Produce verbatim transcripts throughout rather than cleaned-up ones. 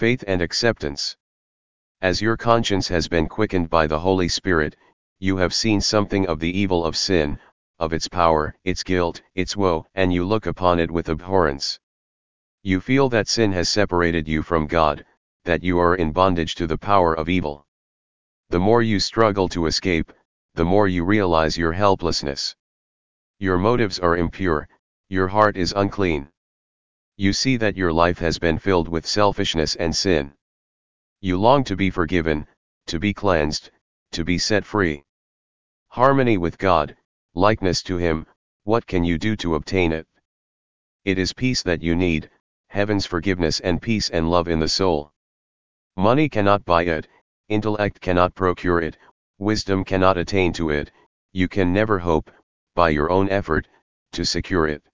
Faith and acceptance. As your conscience has been quickened by the Holy Spirit, you have seen something of the evil of sin, of its power, its guilt, its woe, and you look upon it with abhorrence. You feel that sin has separated you from God, that you are in bondage to the power of evil. The more you struggle to escape, the more you realize your helplessness. Your motives are impure, your heart is unclean. You see that your life has been filled with selfishness and sin. You long to be forgiven, to be cleansed, to be set free. Harmony with God, likeness to Him, what can you do to obtain it? It is peace that you need, heaven's forgiveness and peace and love in the soul. Money cannot buy it, intellect cannot procure it, wisdom cannot attain to it, you can never hope, by your own effort, to secure it.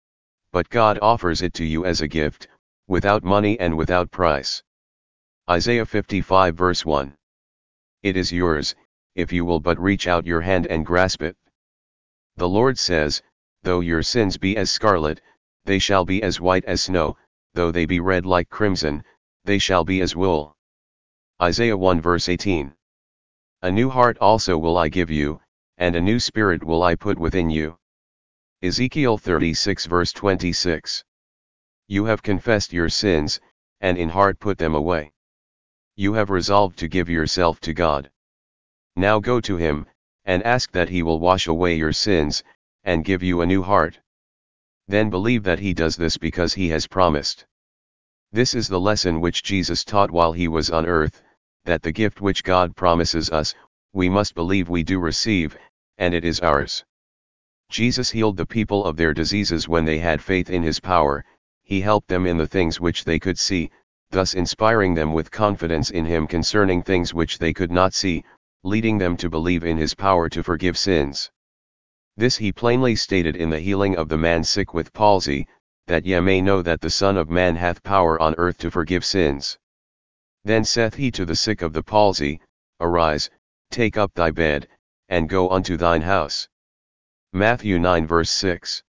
But God offers it to you as a gift, without money and without price. Isaiah fifty-five verse one. It is yours, if you will but reach out your hand and grasp it. The Lord says, though your sins be as scarlet, they shall be as white as snow, though they be red like crimson, they shall be as wool. Isaiah one verse eighteen. A new heart also will I give you, and a new spirit will I put within you. Ezekiel thirty-six verse twenty-six. You have confessed your sins, and in heart put them away. You have resolved to give yourself to God. Now go to Him, and ask that He will wash away your sins, and give you a new heart. Then believe that He does this because He has promised. This is the lesson which Jesus taught while He was on earth, that the gift which God promises us, we must believe we do receive, and it is ours. Jesus healed the people of their diseases when they had faith in His power. He helped them in the things which they could see, thus inspiring them with confidence in Him concerning things which they could not see, leading them to believe in His power to forgive sins. This He plainly stated in the healing of the man sick with palsy, that ye may know that the Son of Man hath power on earth to forgive sins. Then saith He to the sick of the palsy, Arise, take up thy bed, and go unto thine house. Matthew nine verse six.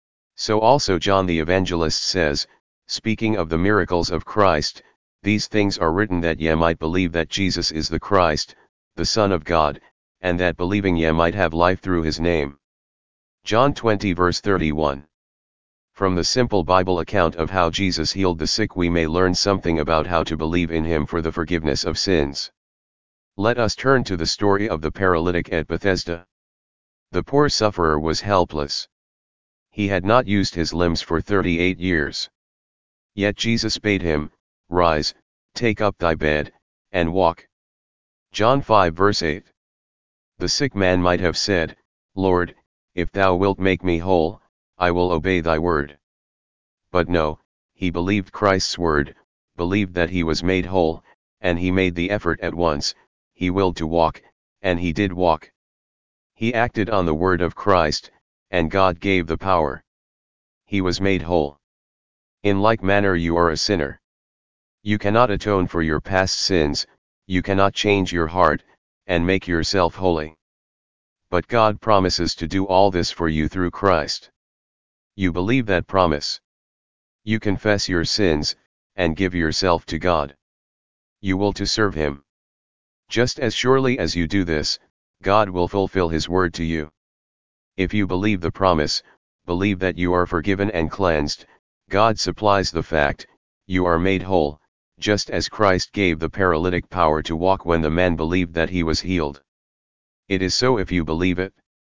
So also John the Evangelist says, speaking of the miracles of Christ, these things are written that ye might believe that Jesus is the Christ, the Son of God, and that believing ye might have life through His name. John twenty verse thirty-one. From the simple Bible account of how Jesus healed the sick we may learn something about how to believe in Him for the forgiveness of sins. Let us turn to the story of the paralytic at Bethesda. The poor sufferer was helpless. He had not used his limbs for thirty-eight years. Yet Jesus bade him, Rise, take up thy bed, and walk. John five verse eight. The sick man might have said, Lord, if thou wilt make me whole, I will obey thy word. But no, he believed Christ's word, believed that he was made whole, and he made the effort at once. He willed to walk, and he did walk. He acted on the word of Christ, and God gave the power. He was made whole. In like manner you are a sinner. You cannot atone for your past sins, you cannot change your heart, and make yourself holy. But God promises to do all this for you through Christ. You believe that promise. You confess your sins, and give yourself to God. You will to serve Him. Just as surely as you do this, God will fulfill His word to you. If you believe the promise, believe that you are forgiven and cleansed, God supplies the fact, you are made whole, just as Christ gave the paralytic power to walk when the man believed that he was healed. It is so if you believe it.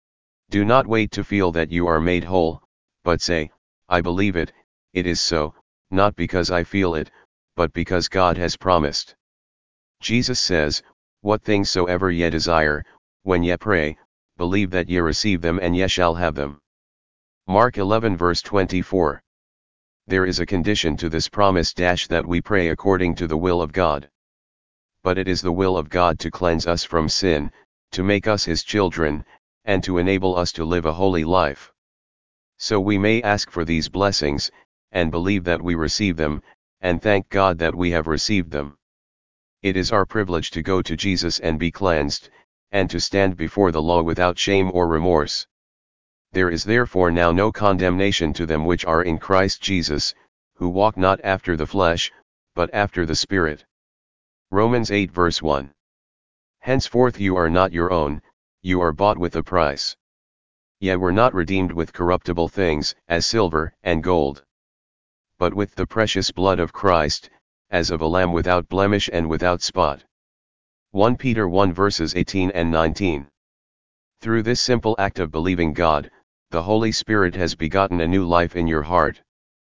Do not wait to feel that you are made whole, but say, I believe it, it is so, not because I feel it, but because God has promised. Jesus says, What things soever ye desire, when ye pray, believe that ye receive them and ye shall have them. Mark eleven verse twenty-four. There is a condition to this promise dash that we pray according to the will of God. But it is the will of God to cleanse us from sin, to make us His children, and to enable us to live a holy life. So we may ask for these blessings, and believe that we receive them, and thank God that we have received them. It is our privilege to go to Jesus and be cleansed, and to stand before the law without shame or remorse. There is therefore now no condemnation to them which are in Christ Jesus, who walk not after the flesh, but after the Spirit. Romans eight verse one. Henceforth you are not your own, you are bought with a price. Ye were not redeemed with corruptible things, as silver and gold, but with the precious blood of Christ, as of a lamb without blemish and without spot. First Peter one verses eighteen and nineteen. Through this simple act of believing God, the Holy Spirit has begotten a new life in your heart.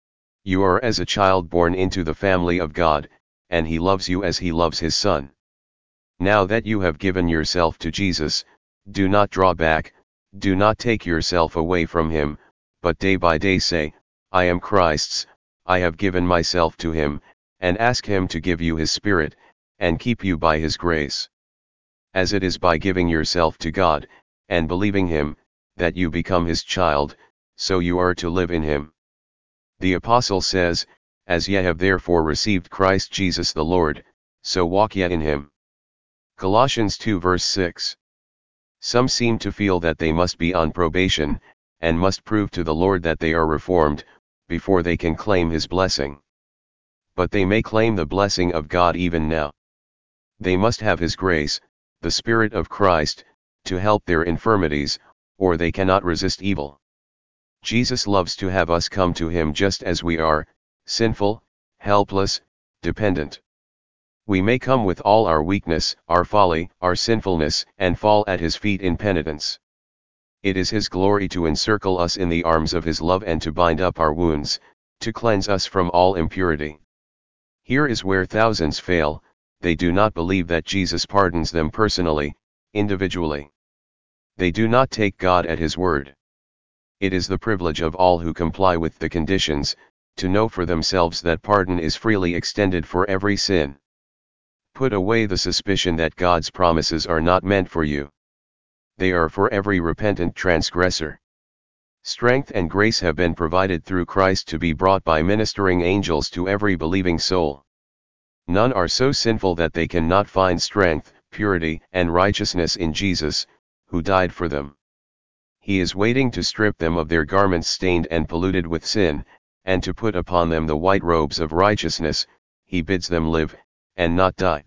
You are as a child born into the family of God, and He loves you as He loves His Son. Now that you have given yourself to Jesus, do not draw back, do not take yourself away from Him, but day by day say, I am Christ's, I have given myself to Him, and ask Him to give you His Spirit, and keep you by His grace. As it is by giving yourself to God, and believing Him, that you become His child, so you are to live in Him. The Apostle says, As ye have therefore received Christ Jesus the Lord, so walk ye in Him. Colossians two verse six. Some seem to feel that they must be on probation, and must prove to the Lord that they are reformed, before they can claim His blessing. But they may claim the blessing of God even now. They must have His grace, the Spirit of Christ, to help their infirmities, or they cannot resist evil. Jesus loves to have us come to Him just as we are, sinful, helpless, dependent. We may come with all our weakness, our folly, our sinfulness, and fall at His feet in penitence. It is His glory to encircle us in the arms of His love and to bind up our wounds, to cleanse us from all impurity. Here is where thousands fail: they do not believe that Jesus pardons them personally, individually. They do not take God at His word. It is the privilege of all who comply with the conditions, to know for themselves that pardon is freely extended for every sin. Put away the suspicion that God's promises are not meant for you. They are for every repentant transgressor. Strength and grace have been provided through Christ to be brought by ministering angels to every believing soul. None are so sinful that they cannot find strength, purity, and righteousness in Jesus, who died for them. He is waiting to strip them of their garments stained and polluted with sin, and to put upon them the white robes of righteousness. He bids them live, and not die.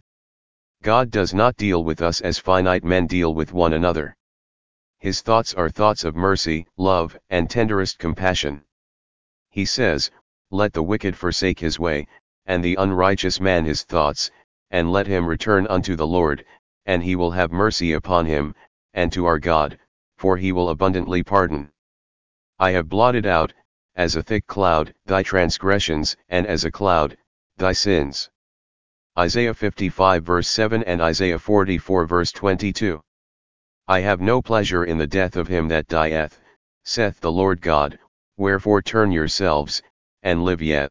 God does not deal with us as finite men deal with one another. His thoughts are thoughts of mercy, love, and tenderest compassion. He says, Let the wicked forsake his way, and the unrighteous man his thoughts, and let him return unto the Lord, and He will have mercy upon him, and to our God, for He will abundantly pardon. I have blotted out, as a thick cloud, thy transgressions, and as a cloud, thy sins. Isaiah fifty-five verse seven and Isaiah forty-four verse twenty-two. I have no pleasure in the death of him that dieth, saith the Lord God, wherefore turn yourselves, and live yet.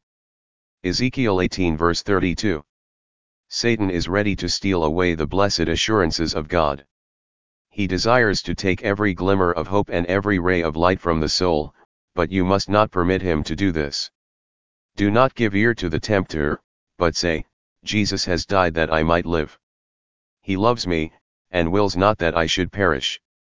Ezekiel eighteen verse thirty-two. Satan is ready to steal away the blessed assurances of God. He desires to take every glimmer of hope and every ray of light from the soul, but you must not permit him to do this. Do not give ear to the tempter, but say, Jesus has died that I might live. He loves me, and wills not that I should perish.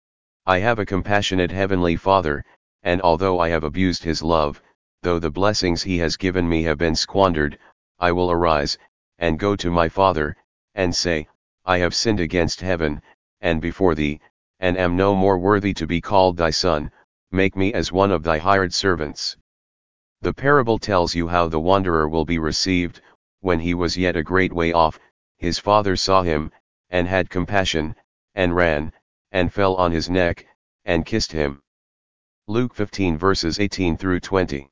I have a compassionate heavenly Father, and although I have abused His love, though the blessings He has given me have been squandered, I will arise, and go to my Father, and say, I have sinned against heaven, and before Thee, and am no more worthy to be called Thy Son. Make me as one of Thy hired servants. The parable tells you how the wanderer will be received. When he was yet a great way off, his father saw him, and had compassion, and ran, and fell on his neck, and kissed him. Luke fifteen verses eighteen through twenty.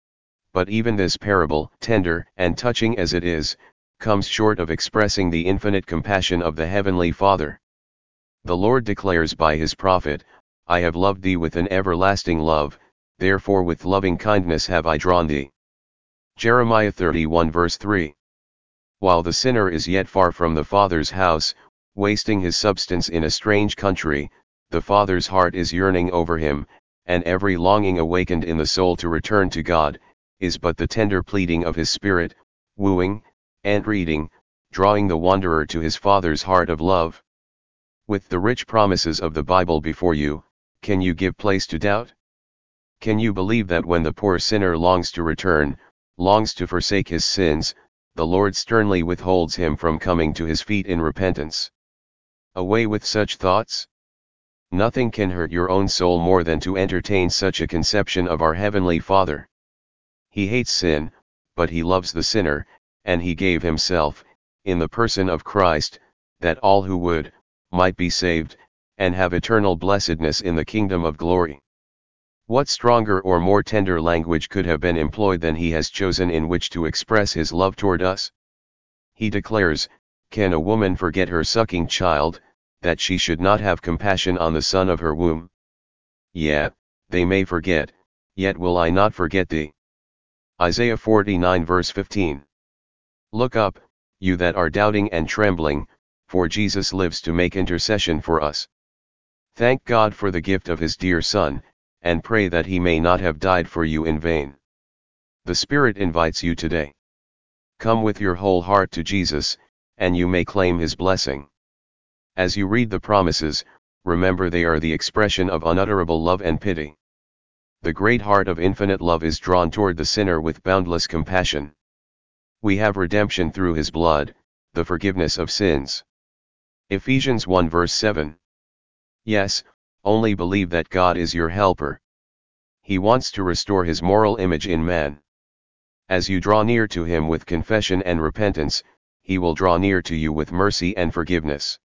But even this parable, tender and touching as it is, comes short of expressing the infinite compassion of the Heavenly Father. The Lord declares by His prophet, I have loved thee with an everlasting love, therefore with loving kindness have I drawn thee. Jeremiah thirty-one verse three. While the sinner is yet far from the Father's house, wasting his substance in a strange country, the Father's heart is yearning over him, and every longing awakened in the soul to return to God, is but the tender pleading of His Spirit, wooing, entreating, drawing the wanderer to his Father's heart of love. With the rich promises of the Bible before you, can you give place to doubt? Can you believe that when the poor sinner longs to return, longs to forsake his sins, the Lord sternly withholds him from coming to his feet in repentance. Away with such thoughts! Nothing can hurt your own soul more than to entertain such a conception of our Heavenly Father. He hates sin, but he loves the sinner, and he gave himself, in the person of Christ, that all who would, might be saved, and have eternal blessedness in the kingdom of glory. What stronger or more tender language could have been employed than he has chosen in which to express his love toward us? He declares, "Can a woman forget her sucking child, that she should not have compassion on the son of her womb? Yea, they may forget, yet will I not forget thee." Isaiah forty-nine verse fifteen. Look up, you that are doubting and trembling, for Jesus lives to make intercession for us. Thank God for the gift of his dear Son, and pray that he may not have died for you in vain. The Spirit invites you today. Come with your whole heart to Jesus, and you may claim his blessing. As you read the promises, remember they are the expression of unutterable love and pity. The great heart of infinite love is drawn toward the sinner with boundless compassion. We have redemption through his blood, the forgiveness of sins. Ephesians one verse seven. Yes, only believe that God is your helper. He wants to restore his moral image in man. As you draw near to him with confession and repentance, he will draw near to you with mercy and forgiveness.